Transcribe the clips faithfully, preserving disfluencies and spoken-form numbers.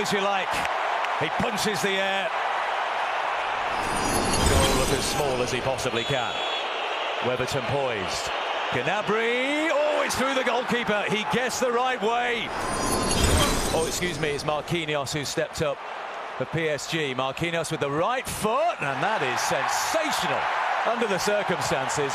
as you like. He punches the air. Goal look as small as he possibly can. Weatherton poised. Gnabry, oh, it's through the goalkeeper. He guessed the right way. Oh, excuse me, it's Marquinhos who stepped up for P S G. Marquinhos with the right foot, and that is sensational under the circumstances.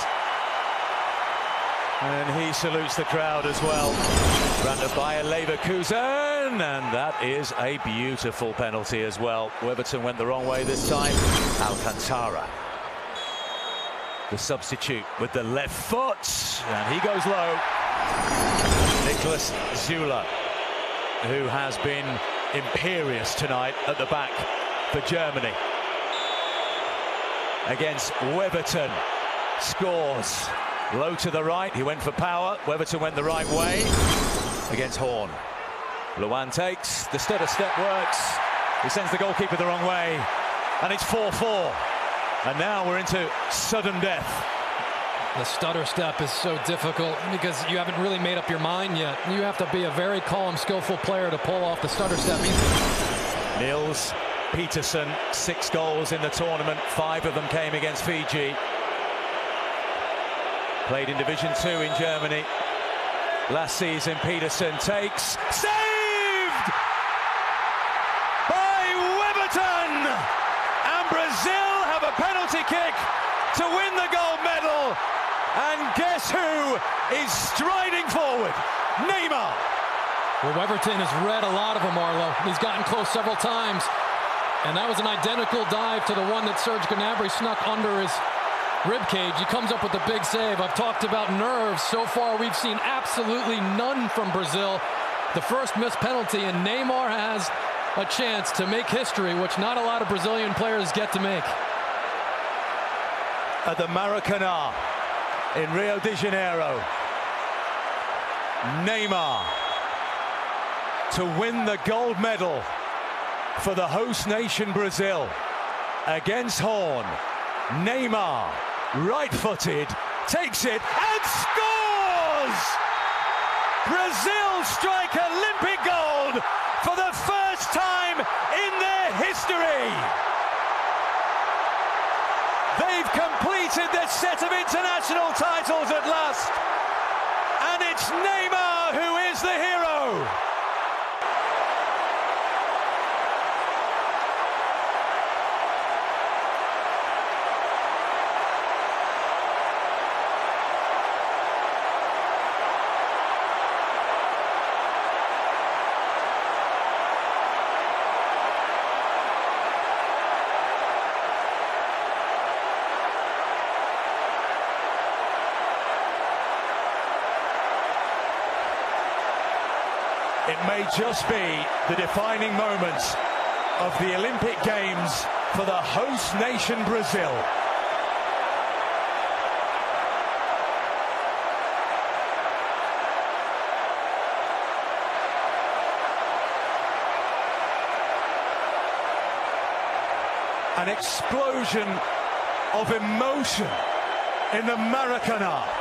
And he salutes the crowd as well. Granted by Leverkusen, and that is a beautiful penalty as well. Weatherton went the wrong way this time. Alcantara, the substitute with the left foot, and he goes low. Niklas Süle, who has been imperious tonight at the back for Germany. Against Weatherton, scores. Low to the right, he went for power. Weatherton went the right way against Horn. Luan takes, the stutter step works. He sends the goalkeeper the wrong way, and it's four four. And now we're into sudden death. The stutter step is so difficult because you haven't really made up your mind yet. You have to be a very calm, skillful player to pull off the stutter step. Niels Peterson, six goals in the tournament. Five of them came against Fiji. Played in Division Two in Germany. Last season, Peterson takes. Saved by Weatherton! And Brazil have a penalty kick to win the gold medal. And guess who is striding forward? Neymar. Well, Weatherton has read a lot of them, Arlo. He's gotten close several times. And that was an identical dive to the one that Serge Gnabry snuck under his ribcage. He comes up with a big save. I've talked about nerves. So far, we've seen absolutely none from Brazil. The first missed penalty, and Neymar has a chance to make history, which not a lot of Brazilian players get to make. At the Maracanã in Rio de Janeiro, Neymar to win the gold medal for the host nation Brazil against Horn. Neymar, right-footed, takes it and scores! Brazil strike Olympic gold for the first time in their history. They've completed their set of international titles at last, and it's Neymar who is the hero. It may just be the defining moment of the Olympic Games for the host nation Brazil. An explosion of emotion in the Maracanã.